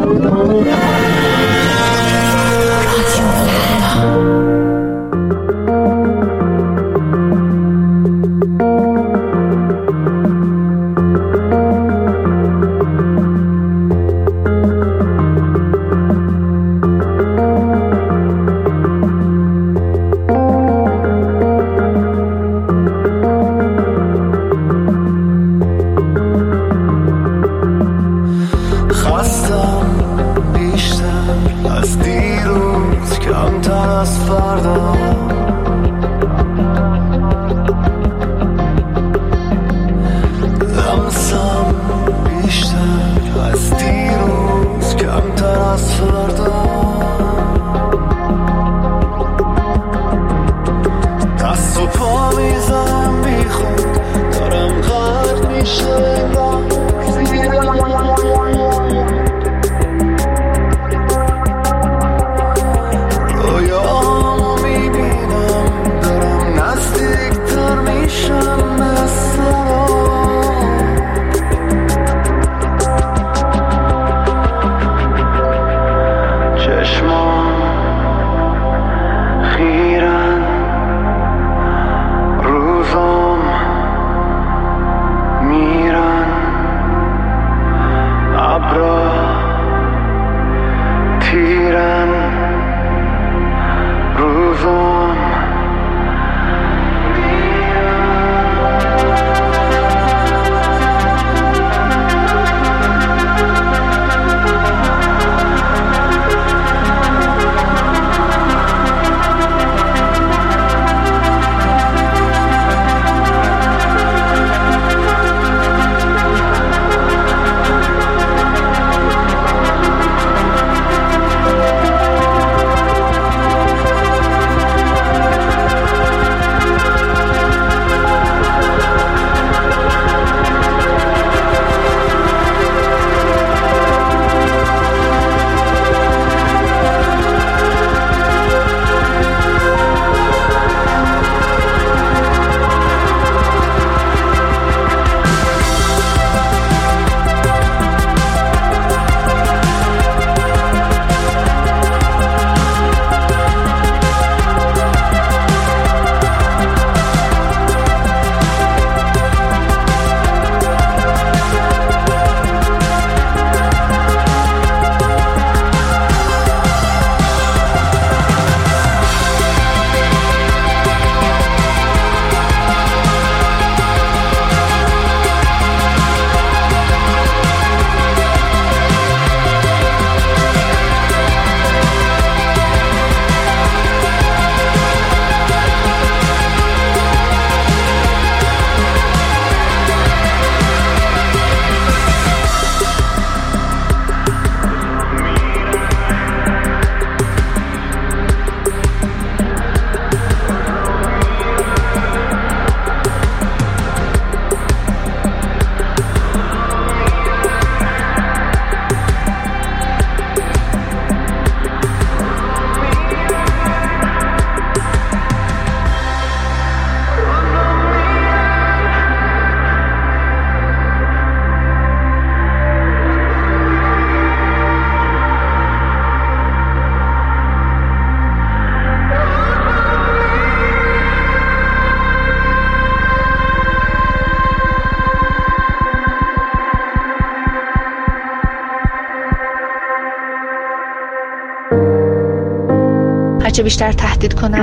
هرچه بیشتر تهدید کنن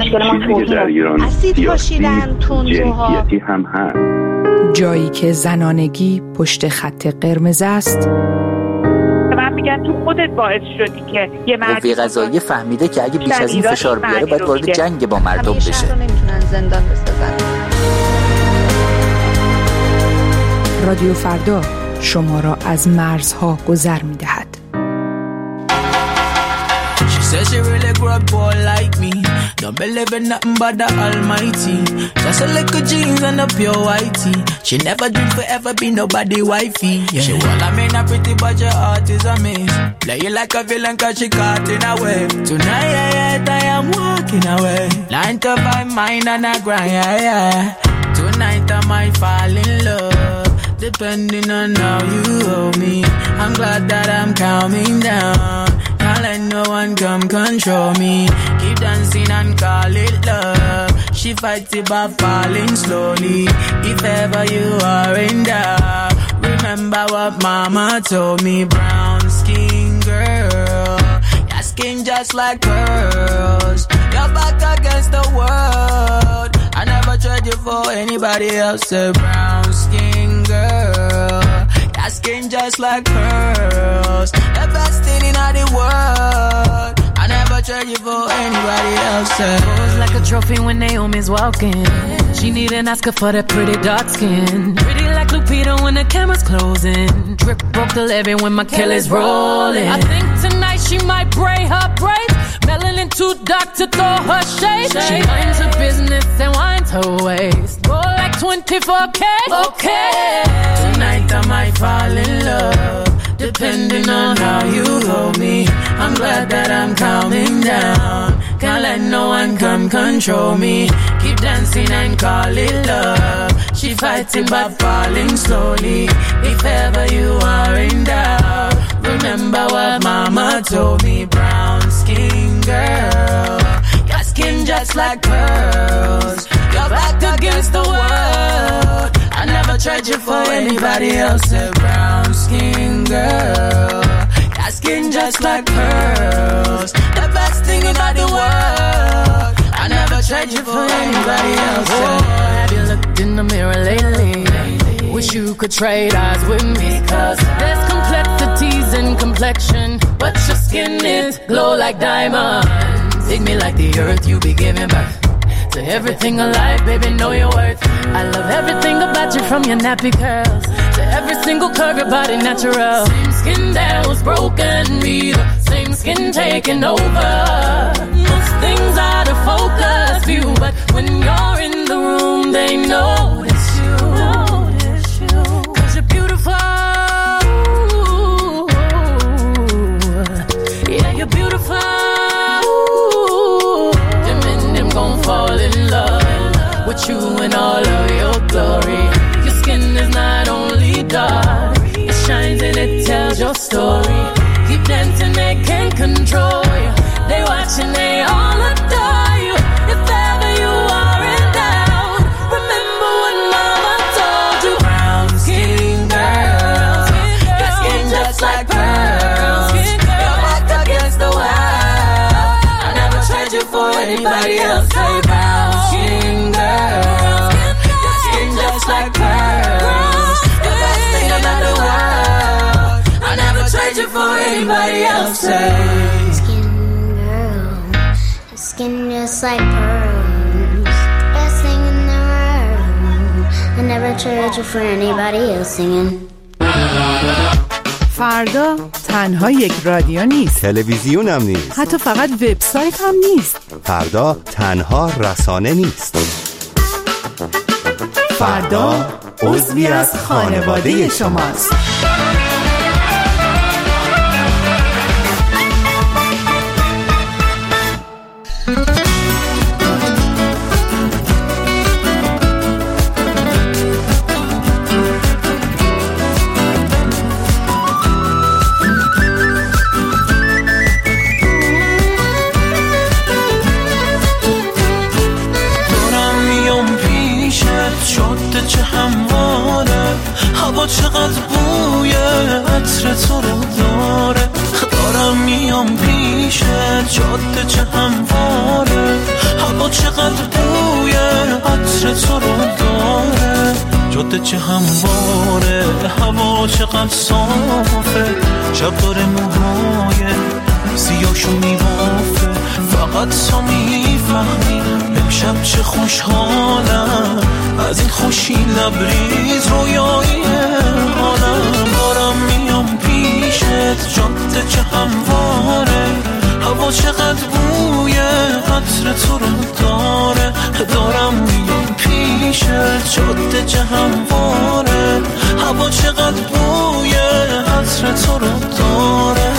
اسید پاشیدن تندروها هم هست. جایی که زنانگی پشت خط قرمز است. من میگم تو خودت باعث شدی که یه قوه قضاییه فهمیده که اگه بیش از این فشار بیاره باید وارد جنگ با مردم بشه. شهر رو نمیتونن زندان بسازن. رادیو فردا شما را از مرزها گذر میدهد. Says she really grew up poor like me. Don't believe in nothing but the Almighty. Just a little jeans and a pure whitey. She never dreamed forever be nobody wifey. Yeah. She well, I mean, a pretty but your heart is a miss. Play you like a villain cause she caught in a way. Tonight I am walking away. 9 to 5 mine and I grind, yeah. Tonight I might fall in love. depending on how you hold me. I'm glad that I'm calming down. Can't let no one come control me. Keep dancing and call it love. She fights it by falling slowly. If ever you are in doubt, remember what mama told me. Brown skin girl, your skin just like pearls. You're back against the world. I never tried you for anybody else. A brown skin girl, your skin just like pearls. The best thing in all the world. I never tried you for anybody else. Pose like a trophy when Naomi's walking. She need an Oscar for that pretty dark skin. Pretty like Lupita when the camera's closing. Drip broke the levee when my Kelly's rolling. I think tonight she might braid her braids. Melanin too dark to throw her shade. She minds her business and winds her waist. Go like 24K. Okay. Tonight I might fall in love, depending on how you hold me. I'm glad that I'm calming down. Can't let no one come control me. Keep dancing and call it love. She fighting but falling slowly. If ever you are in doubt, remember what mama told me. Brown skin girl, your skin just like pearls. You're back against the world. I never tried you for anybody else. A brown skin girl, your skin just like pearls. The best thing in all the world. I never tried you for anybody else. Oh, have you looked in the mirror lately? Wish you could trade eyes with me. Cause there's complexities in complexion, but your skin is glow like diamonds. Dig me like the earth, you be giving birth to everything alive, baby, know your worth. I love everything about you, from your nappy curls to every single curve, your body natural. Same skin that was broken, be the same skin taking over. Most things out of focus view, but when you're in the room, they notice you. Cause you're beautiful. Yeah, you're beautiful. Fall in love with you in all of your glory. Your skin is not only dark, it shines and it tells your story. Keep dancing, they can't control you. They watch and they all adore you. If ever you are in doubt, remember what mama told you. Brown skin girl, your skin just like pearls. You're back against the world. I never tried you for anybody else. Brown skin girl, your skin just like pearls. The best thing about the world. I never tried you for anybody else. Skin girl, your skin just like pearls. The best thing in the world. I never tried you for anybody else singing. فردا تنها یک رادیو نیست، تلویزیون هم نیست، حتی فقط وبسایت هم نیست. فردا تنها رسانه نیست. فردا عضوی از خانواده شماست. چقدر بوی عطر تو رو داره، دارم میام پیشت، جاده چه همواره، هوا چقدر بوی عطر تو رو داره، جاده چه همواره، هوا چقدر صافه، شب داره موهای سیاهشو میبافه، فقط تو میفهمی امشب چه خوشحالم، از این خوشی لبریز رویایی حالم، دارم میام پیشت، جاده چه همواره، هوا چقدر بوی عطر تو رو داره، دارم میام پیشت، جاده چه همواره، هوا چقدر بوی عطر تو رو داره.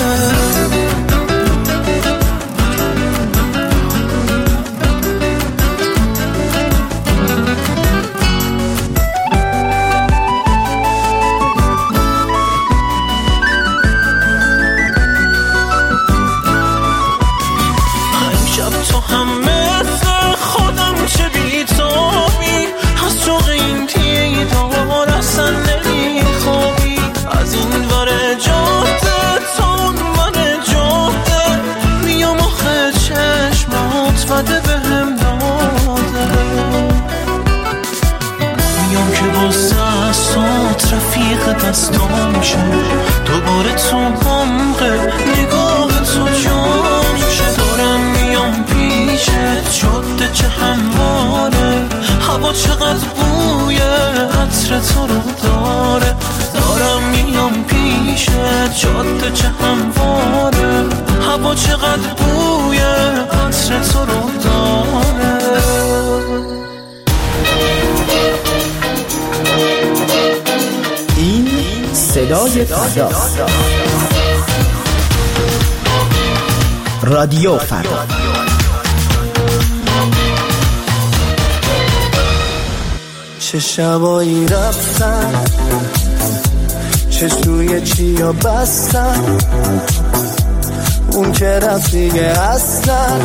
از تو میشه دوباره تو عمق نگاه تو جام شه دارم میام پیشت جاده چه همواره هوا چقدر بوی عطر تو رو داره دارم میام پیشت جاده چه همواره هوا چقدر بوی عطر تو رو داره این صدای فردا رادیو فردا چه شبایی رفتن چه سوی چیا بستن اون که رفت دیگه اصلا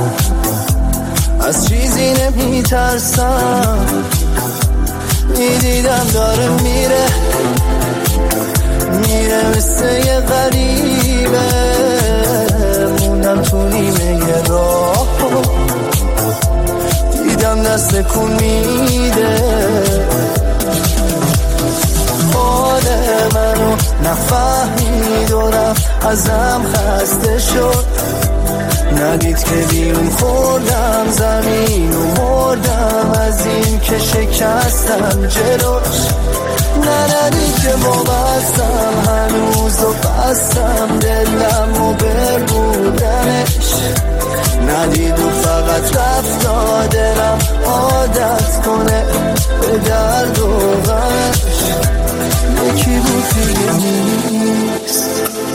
از چیزی نمیترسم میدیدم داره میره مثل یه غریبه موندم تو نیمه راه دیدم دست کن میده حال منو نفهمید و رفت ازم خسته شد ندید که بیرون خوردم زمین و مردم از این که شکستم جلوش ندید که بابستم هنوز و بستم دلم و بربودنش ندید و فقط رفت دلم عادت کنه به درد و غمش یکی بود دیگه نیست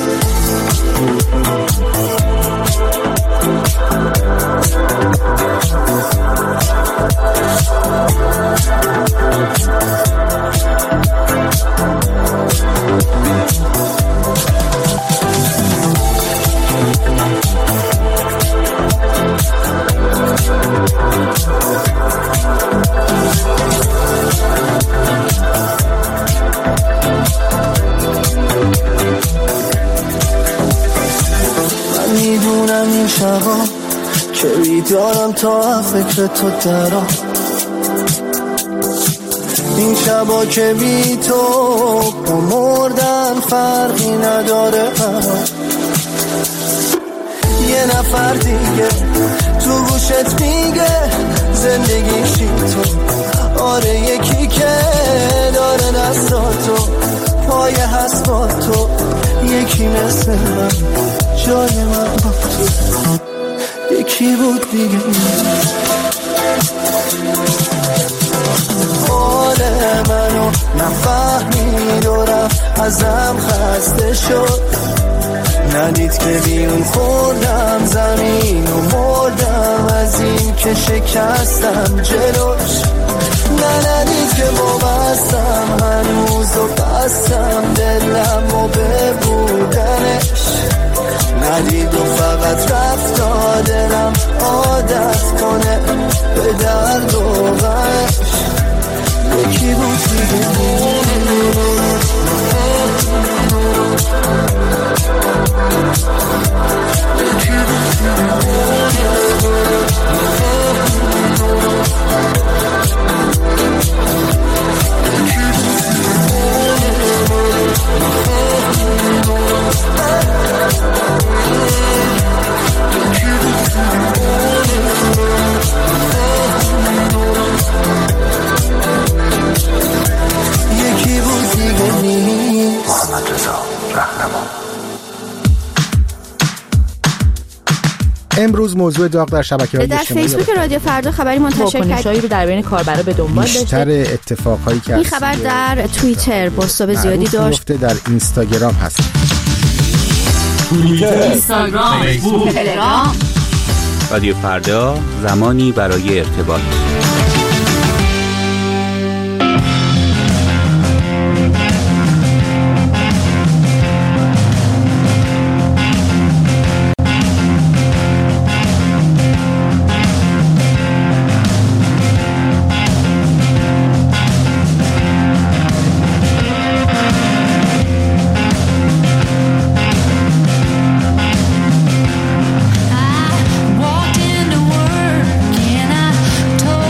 من میدونم این شبا که بیدارم تا فکر تو درام این شبا که بی تو با مردن فرقی نداره یه نفر دیگه تو گوشت میگه زندگیشی تو آره یکی که داره دستاتو پای هست با تو یکی مثل من جای من با تو یکی بود دیگه حال منو نفهمید و رفت ازم خسته شد ندید که بیرون خوردم زمین و مردم از این که شکستم جلوش ندید که بابستم هنوز و بستم دلم و ببودنش ندید و فقط رفت دلم عادت کنه به درد و غمش یکی بود دیگه یکی بود دیگه نیست. محمد رضا رهنما. امروز موضوع داغ در شبکه‌های اجتماعی در فیسبوک رادیو فردا خبری منتشر کرد رو در بین کاربرا به دنبال داشته. بیشتر اتفاقایی که این خبر در توییتر بازتاب زیادی داشت. در اینستاگرام هست. اینستاگرام، فیسبوک، تلگرام. رادیو فردا، زمانی برای ارتباط. Walked into work and I told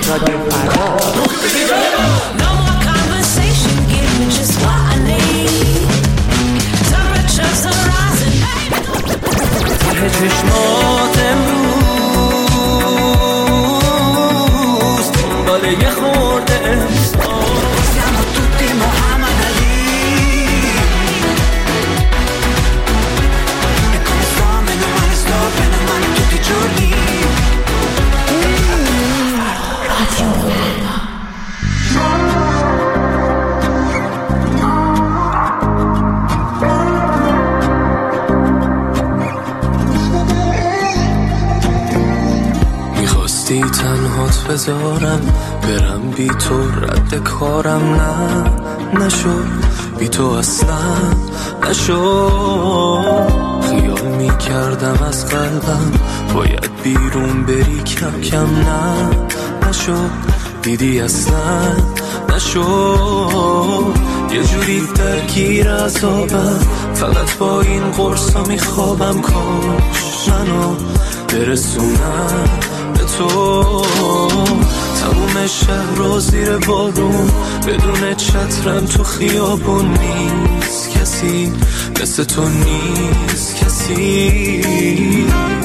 رادیو فردا. ته چشمات امروز دنبال یه خورده احساس siamo tutti Muhammad Ali e come sto meno male tutti i giorni تنهات بذارم برم بی تو رد کارم نشد بی تو اصلا نشد خیال می کردم از قلبم باید بیرون بری کم کم نشد دیدی اصلا نشد یه جوری درگیر عذابم فقط با این قرصا می خوابم کاش منو برسونم تو تموم شهر رو زیر بارون بدون چترم تو خیابون نیست کسی مثل تو نیست کسی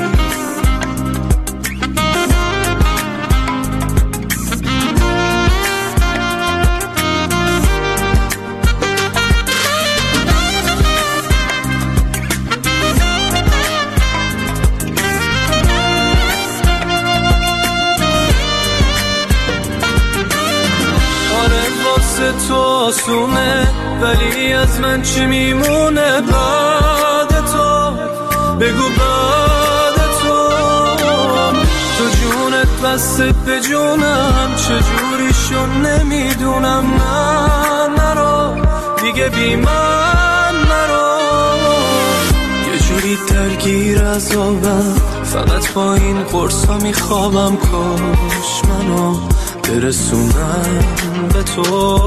تو آسونه ولی از من چی میمونه بعد تو بگو بعد تو تو جونت بسته به جونم چجوری شد نمیدونم نرو دیگه بی من نرو یه جوری درگیر عذابم فقط با این قرصا میخوابم کاش منو برسونم به تو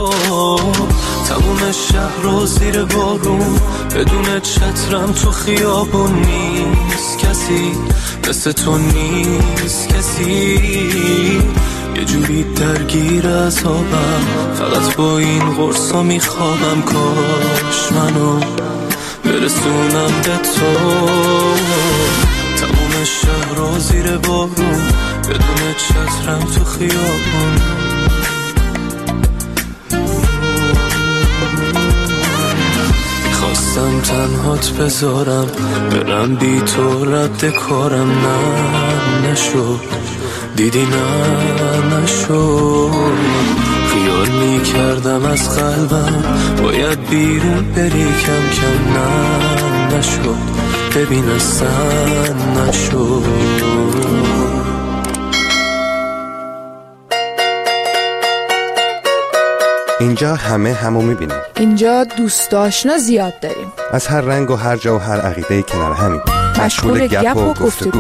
تموم شهر رو زیر بارون بدون چترم تو خیابون نیست کسی مثل تو نیست کسی یه جوری درگیر عذابم فقط با این قرصا میخوابم کاش منو برسونم به تو تموم شهر رو زیر بارون بدون چترم تو خیابون میخواستم تنهات بذارم برم بی تو رد کارم نشد دیدی نشد خیال میکردم از قلبم باید بیرون بری کم کم نشد ببین اصلا نشد اینجا همه همو میبینیم. اینجا دوست آشنا زیاد داریم. از هر رنگ و هر جا و هر عقیده کنار همین. مشغول گپ و گفتگو.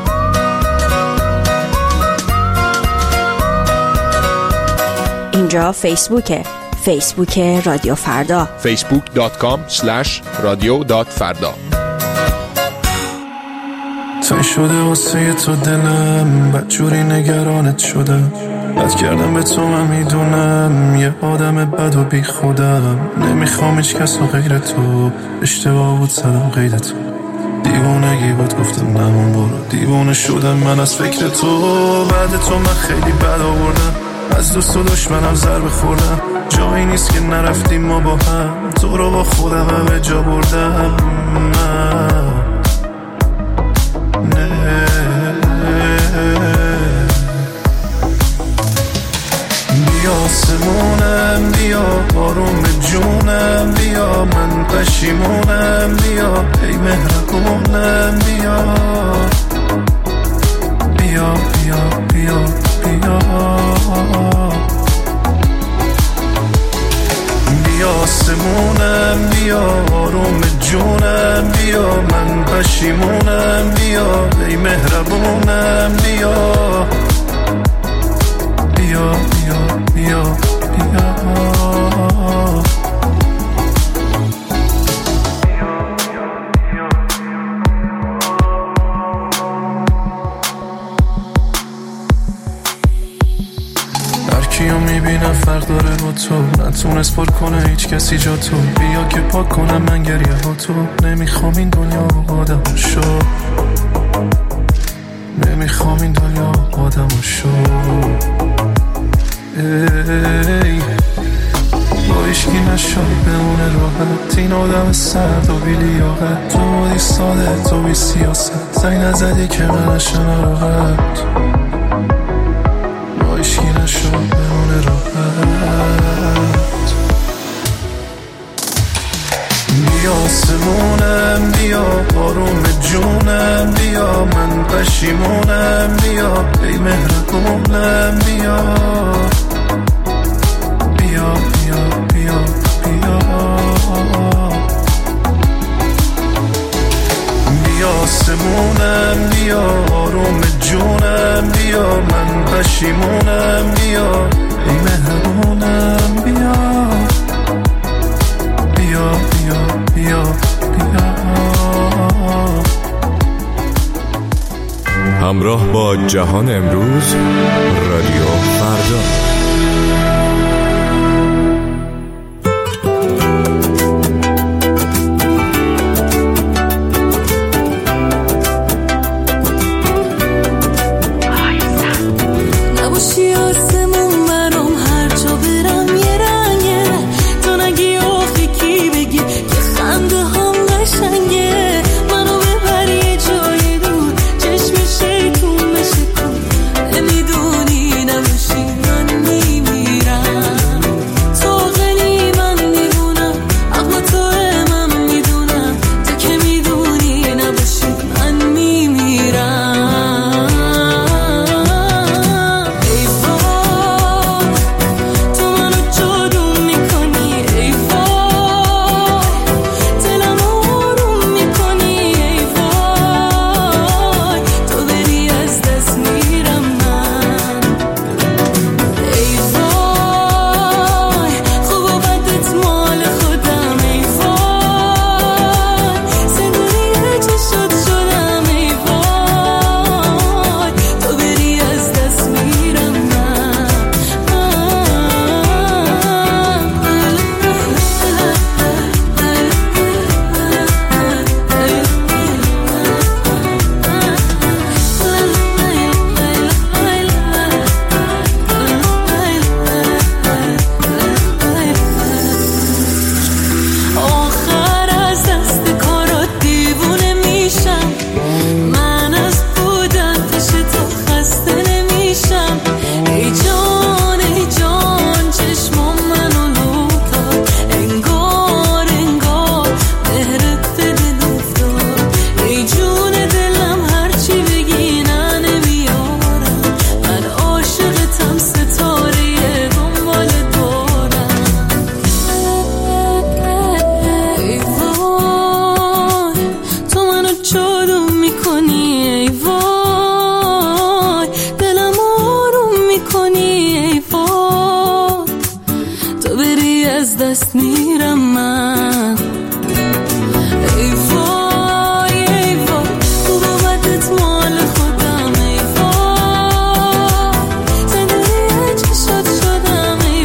اینجا فیسبوک رادیو فردا. facebook.com/radio.farda. تای شده واسه تو دلم بدجوری نگرانت شدم بد کردم به تو من میدونم یه آدم بد و بی خودم نمیخوام هیچ کس و غیر تو اشتباه بود سرم قید تو دیوونگی بود گفتم نمون برو دیوونه شدم من از فکر تو بعد تو من خیلی بد آوردم از دوست و دشمنم ضربه خوردم جایی نیست که نرفتیم ما با هم تو رو با خودم همه جا بردم بیا آسمونم بیا آروم به جونم بیا من پشیمونم بیا ای مهربونم بیا بیا بیا بیا بیا بیا آسمونم بیا آروم به جونم بیا من پشیمونم بیا ای مهربونم بیا بیا بیا بیا بیا یکیو میبینم فرق داره با تو، نتونست پر کنه هیچ کسی جا تو. بیا که پاک کنم من گریه ها تو. نمیخوام این دنیا آدم شو، نمیخوام این دنیا آدم شو. ای با ایشکی نشد بمونه راحت، این آدم سرد و بی لیاقت. تو بودی ساده تو بی سیاست، زنگ نزدی که من نشم راحت. با ایشکی نشد بمونه راحت. بیا آسمونم بیا آروم جونم بیا، من پشیمونم بیا ای مهربونم بیا. بیا بیا بیا بیا بیا آسمونم بیا آروم جونم بیا، من پشیمونم بیا ای مهربونم بیا. بیا بیا بیا بیا. همراه با جهان امروز، رادیو فردا. دست میرم من. ای وای ای وای تو با بدت مال خودم. ای وای زندگی چشات شدم. ای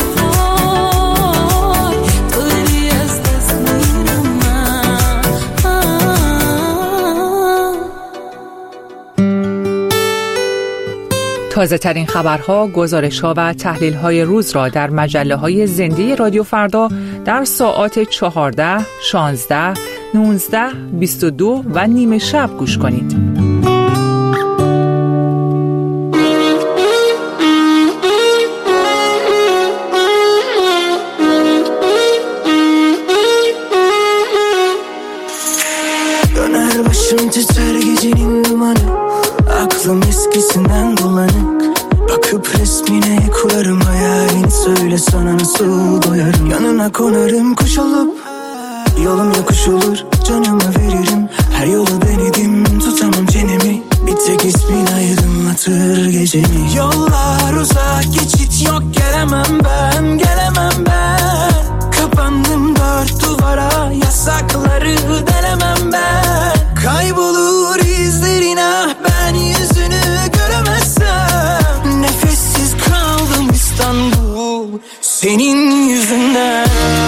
وای تو بری از دست میرم من. تازه ترین خبرها، گزارش‌ها و تحلیل‌های روز را در مجله‌های زنده رادیو فردا در ساعات 14، 16، 19، 22 و نیمه شب گوش کنید. Döner başım titrer gecenin dumanı, aklım eskisinden bulanık. Bakıp resmine kurarım hayalini, söyle sana nasıl doyarım. Yanına konarım kuş olup, yolum yokuş olur, canımı veririm. Her yolu denedim, tutamam çenemi, bir tek ismin aydınlatır gecemi. Yollar uzak, geçit yok, gelemem ben, gelemem ben. Kapandım dört duvara, yasakları delemem ben. Kaybolur izlerin, ah ben yüzünü göremezsem. Nefessiz kaldım İstanbul senin yüzünden.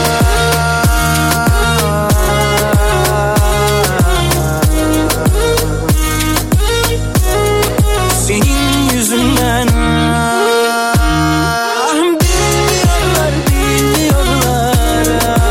Senin yüzünden. Bilmiyorlar, bilmiyorlar.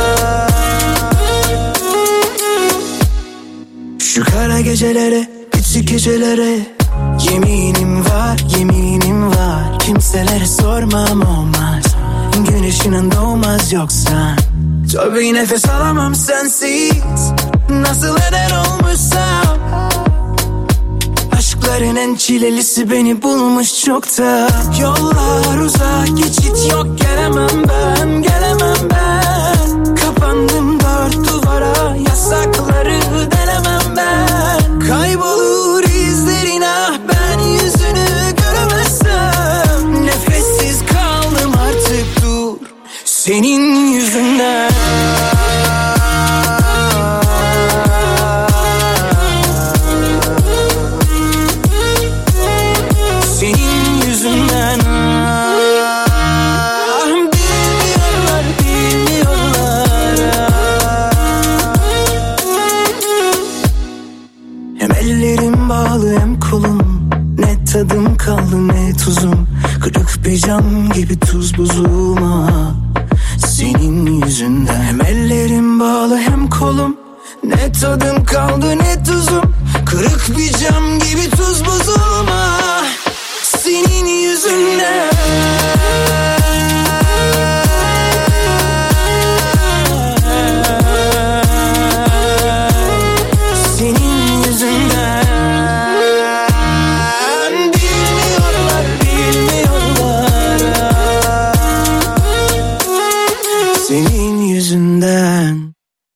Şu kara gecelere, küçük gecelere yeminim var, yeminim var. Kimselere sormam olmaz, güneşinin doğmaz yoksa. Tabii nefes alamam sensiz, nasıl eder olmuşsam. Aşkların en çilelisi beni bulmuş çokta. Yollar uzak, geçit yok, gelemem ben, gelemem ben. Kapandım dört duvara, yasakları delemem ben. Kaybolur izlerin ah ben yüzünü göremezsem. Nefessiz kaldım artık dur, senin yüzünden. Senin yüzünden. Bilmiyorlar, bilmiyorlar. Hem ellerim bağlı hem kolum, ne tadım kaldı ne tuzum. Kırık bir cam gibi tuz buzuma, senin yüzünden. Hem ellerim bağlı hem kolum, ne tadım kaldı ne tuzum. Kırık bir cam gibi tuz buzuma, senin yüzünden. Senin yüzünden. Bilmiyorlar, bilmiyorlar. Senin yüzünden.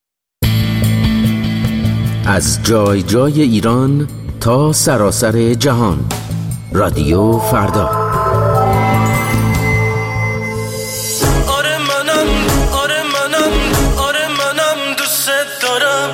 از جای جای ایران تا سراسر جهان، رادیو فردا. آره منم، آره منم، آره منم دوست دارم.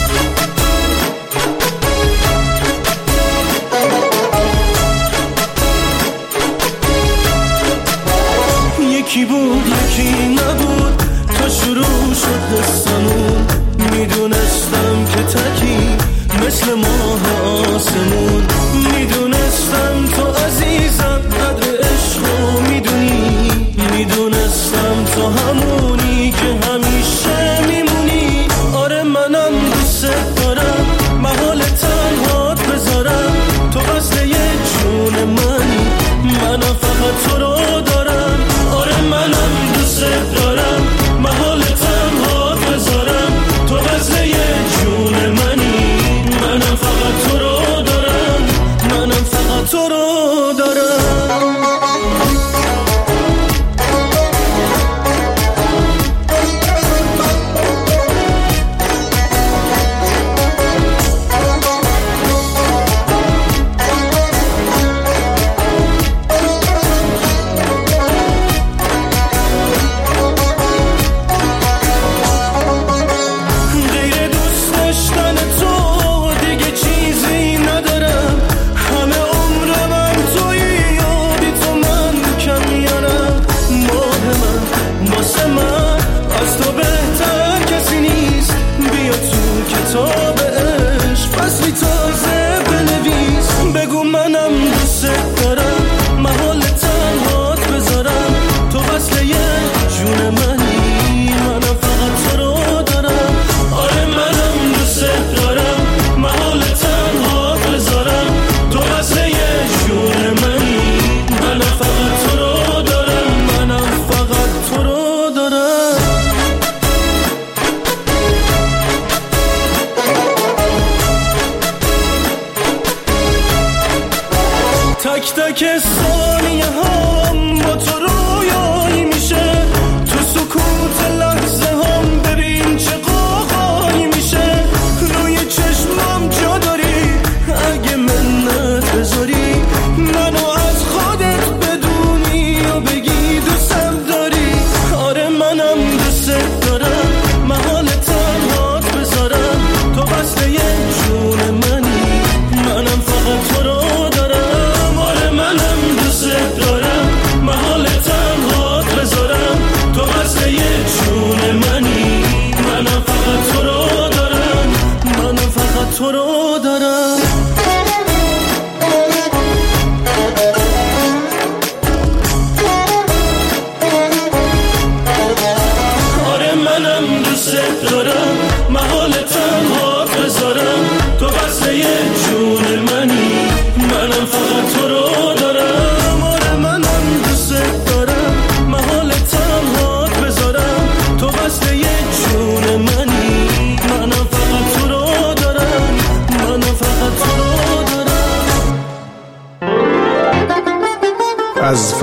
یکی بود یکی نبود، تا شروع شد دستمون. میدونستم که تکی مثل ماه آسمون. میدونستم تو عزیزم قدر عشقو میدونی. میدونستم تو همونی که همیشه میمونی. آره منم دوست دارم، محال تنهات بذارم. تو وصل یه جون منی، منم فقط تو رو دارم. آره منم دوست دارم، محال تنهات بذارم. تو وصل یه جون منی، منم فقط تو رو دارم. منم فقط تو رو دارم.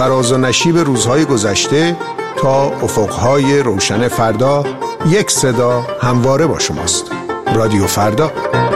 فراز و نشیب روزهای گذشته تا افقهای روشن فردا، یک صدا همواره با شماست. رادیو فردا.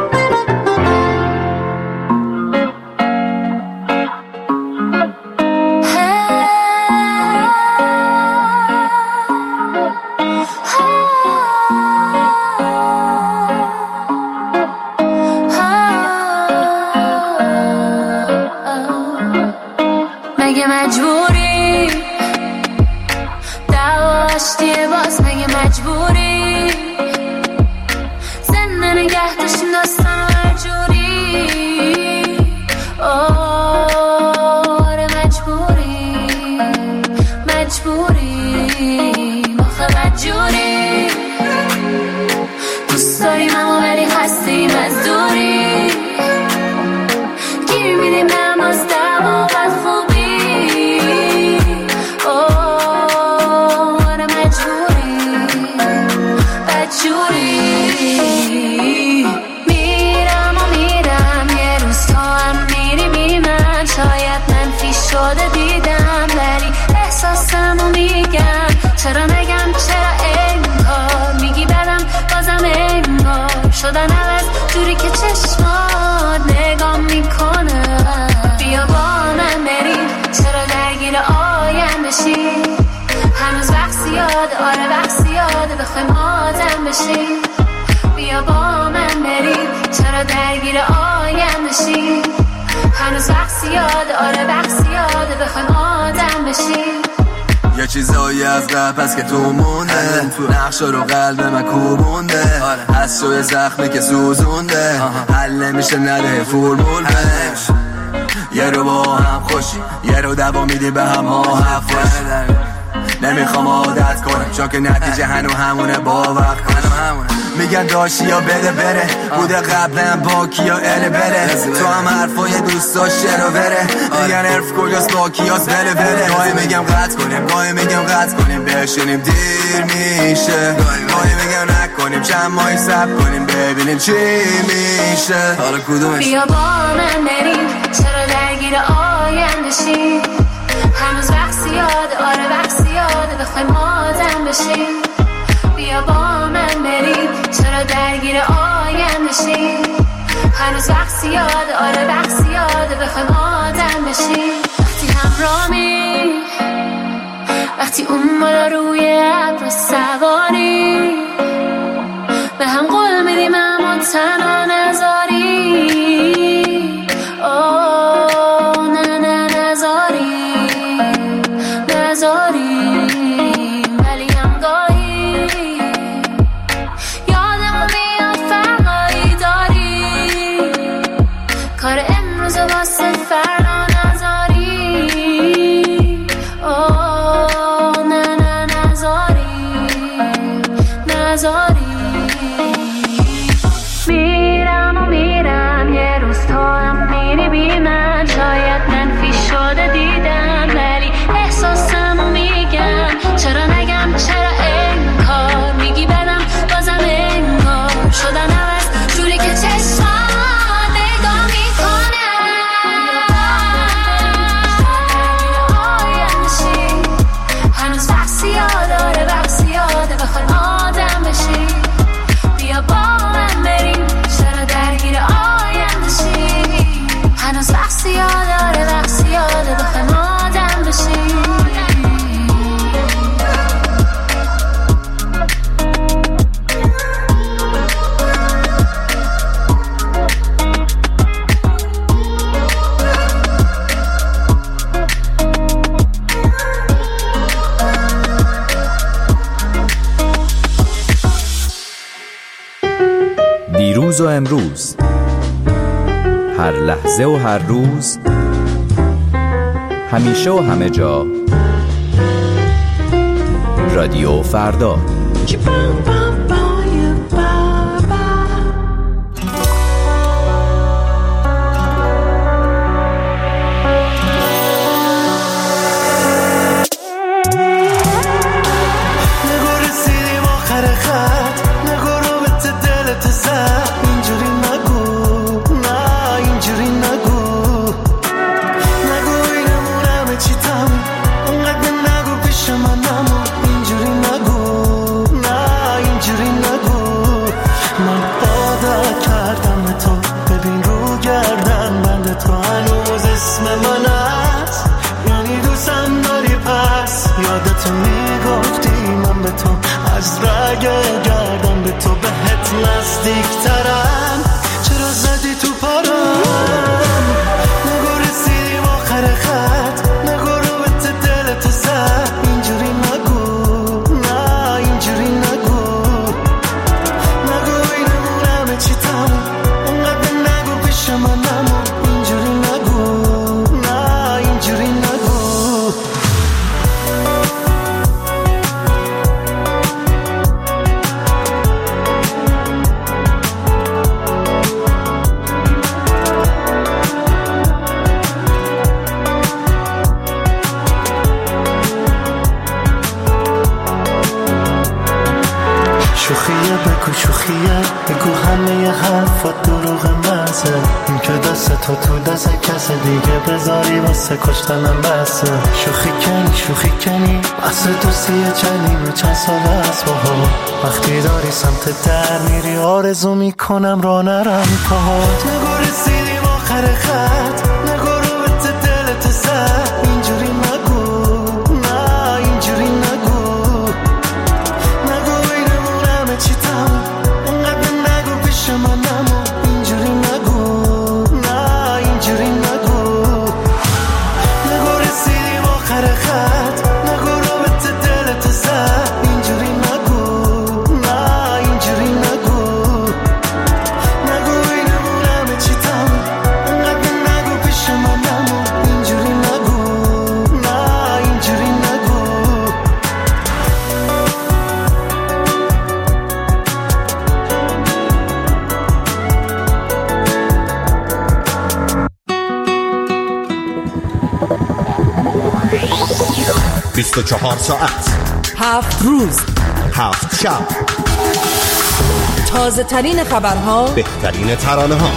یه چیزایی از قبل پس که تو مونده، نقشا رو قلب من کوبونده، از شوی زخمی که سوزونده، حل نمیشه نده فرمول بهش. یه رو با هم خوشی، یه رو دوا میدی به هم ها حفظ. نمیخوام عادت کنم چون که نتیجه هنو همونه، باور کنم میگن داشتی یا بده بره، بوده قبلا با کیا اله بره، تو هم حرفای دوستا شرو بره، میگن حرف کجاست با کیاست بله بله. گاهی میگم قطع کنیم، گاهی میگم قطع کنیم، بشینیم دیر میشه، گاهی میگم نکنیم چند ماهی صبر کنیم ببینیم چی میشه. حالا کدومش؟ بیا با من بریم، چرا درگیر آینده شیم، هنوز وقت زیاده، آره وقت زیاده بخوایم آدم بشیم. بیا با من بریم، چرا درگیر آینده شیم، هنوز وقت زیاده، آره وقت زیاده بخوایم آدم بشیم. وقتی همراهی، وقتی اون بالا روی ابر سواری، به هم قول میدیم اما تنها نذاری. اوه نه نه نذاری، نذاری. ولی هم گاهی یادمون میاد فرقایی داری، کار امروز واسه فردا نذاری. اوه نه نه نذاری، نذاری. میرم و میرم، یه روز تو هم میری بی من، شاید منفی شده دیدم ولی احساسمو میگم. چرا نگم چرا انکار میگی بدم بازم انگار شدن عوض جوری که چشمان نگاه میکنه. آینده شی، هنوز وقت زیاده، آره وقت زیاده بخوایم آدم بشی. بیا با من بریم، چرا درگیر آینده شی، هنوز وقت زیاده، آره وقت زیاده بخوایم آدم بشی. دیروز و امروز، هر لحظه و هر روز، همیشه و همه جا، رادیو فردا. یادت میگفتی من به تو از رگ گردم به تو بهت نزدیک ترم، چرا زدی تو پارم؟ نگو رسیدیم آخر خط، نگو رو به دلت زد، اینجوری نگو، نه اینجوری نگو، نگو اینمون همه چی تموم، اونقدر نگو پیش من نمون، اینجوری نگو، نه اینجوری نگو. شوخیه بگو شوخیه، بگو همه حرفات دروغ مزه، این که دست تو دست کس دیگه بذاری واسه کشتنم بسه. شوخی کنی اصل دوستیه چنین چند ساله از باها، وقتی داری سمت در میری آرزو میکنم را نرم پاهات. نگو رسیدیم آخر خط، نگو رو به دلت زد، اینجوری نگو، نه اینجوری نگو، چی تموم، اونقدر نگو پیش من نمون، اینجوری نگو، نه اینجوری نگو، نگو رسیدیم آخر خط، نگو رو به دلت زد، اینجوری نگو، نه اینجوری نگو، نگو اینمون همه چی تموم، اونقدر نگو پیش من نمون، اینجوری نگو، نه اینجوری نگو. بیست و 24 ساعت 7 روز 7 شب، تازه ترین خبرها، بهترین ترانه ها.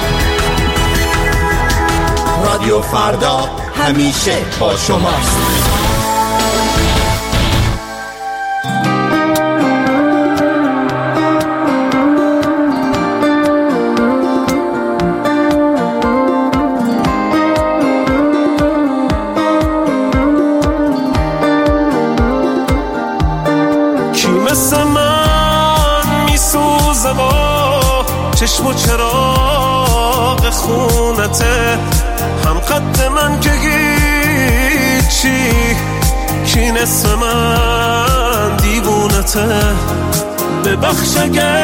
رادیو فردا همیشه با شماست. چشم و چراغ خونته، هم قد من که هیچی، کی نصف من دیوونته. ببخش اگه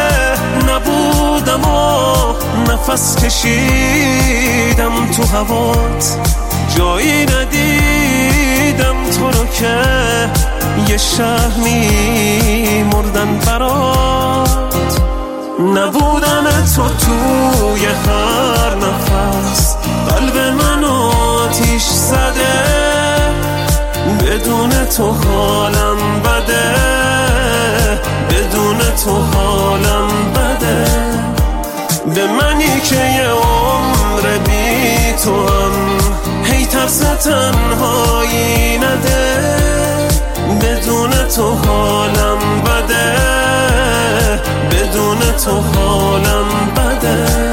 نبودم و نفس کشیدم تو هوات، جایی ندیدم تو رو که یه شهر می‌مردن برات. نبودن تو توی هر نفس قلب منو آتیش زده، بدون تو حالم بده، بدون تو حالم بده. به منی که یه عمر بی تو هم هی ترس تنهایی نده، بدون تو حالم بده، بدون تو حالم بده.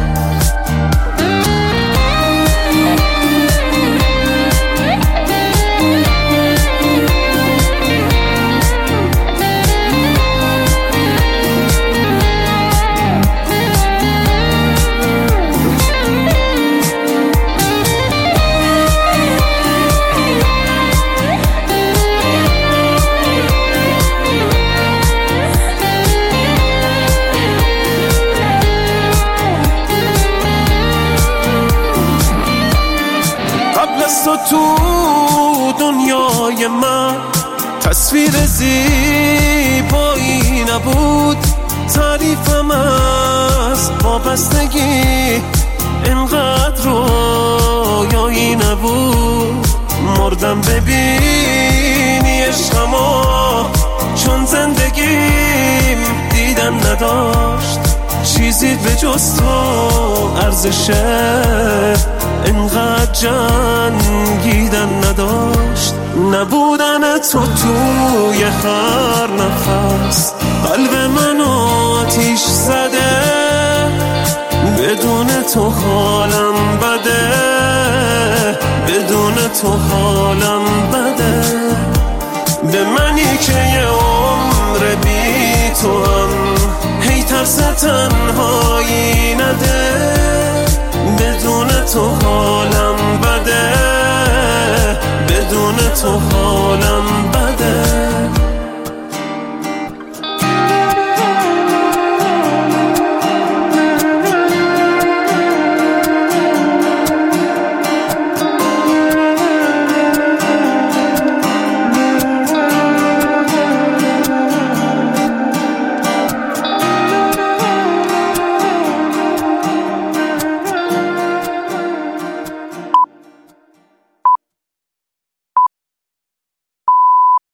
تو دنیای من تصویر زیبایی نبود، تعریفم از وابستگی اینقدر رویایی نبود. مردم ببینی عشقمو، چون زندگیم دیدن نداشت، چیزی به جز تو ارزشه اینقدر جنگیدن نداشت. نبودن تو توی هر نفس قلب منو آتیش زده، بدون تو حالم بده، بدون تو حالم بده. ترس تنهایی نده، بدون تو حالم بده، بدون تو حالم